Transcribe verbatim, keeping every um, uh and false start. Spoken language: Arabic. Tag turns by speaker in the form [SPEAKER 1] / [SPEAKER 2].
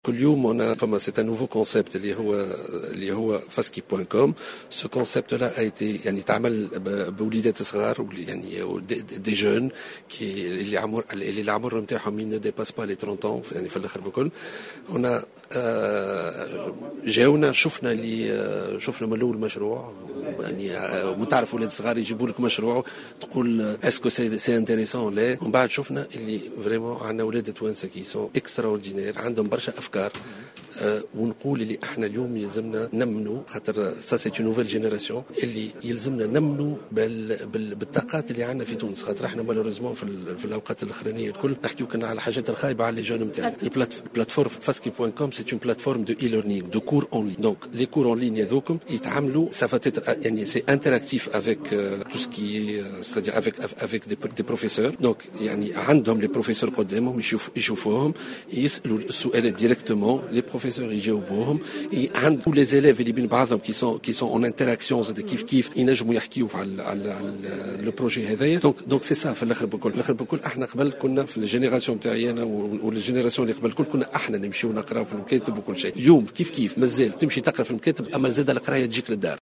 [SPEAKER 1] كل يوم انا فما سي ان نوفو كونسيبت اللي هو اللي هو فاسكي بوان كوم. سو كونسيبت لا ايتي يعني تعمل بوليدات صغار يعني دي جون كي اللي عمر اللي العمر نتاعهم نو ديباس با لي ثلاثين ans يعني في الاخر بكل هنا جاونا شفنا اللي شفنا من الاول مشروع يعني متعرف ولاد صغار يجيبوا لك مشروع تقول اسكو سي سي انتريسون لا ومن بعد شفنا اللي فريمون عندنا ولاد توانسه كي سون اكسترا اوردينير عندهم برشا افكار. أه ونقول اللي احنا اليوم يلزمنا نمنوا خاطر سا سي نوفيل جينيراسيون اللي يلزمنا نمنوا بال بال بالطاقات اللي عندنا في تونس خاطر احنا مالوريزمون في, في الاوقات الاخرانيه الكل نحكيو كنا على حاجات الخايبه على لي جون نتاعنا. البلاتفورم فاسكي بوان كوم سي اون بلاتفورم دو اي ليرنينغ دو كور اون لين دونك لي كور اون لين يذوكم يتعاملوا سافا يعني سي انتراكتيف افيك تو سكي سيتادير افيك افيك دي دي بروفيسور دونك يعني عندهم لي بروفيسور قدامهم يشوفوهم يسالوا السؤال ديريكتومون لي بروفيسور يجاوبوهم عندو لي زيليف اللي بين بعضهم كي سون كي سون اون انتراكسيون زاد كيف كيف ينجموا يحكيوا على على لو بروجي هذايا. دونك دونك سي سا في الاخر بكل الاخر بكل احنا قبل كنا في الجينيراسيون تاعي انا والجينيراسيون اللي قبل كل كنا احنا نمشيو نقراو في المكاتب وكل شيء. اليوم كيف كيف مازال تمشي تقرا في المكاتب اما زاد القرايه تجيك للدار.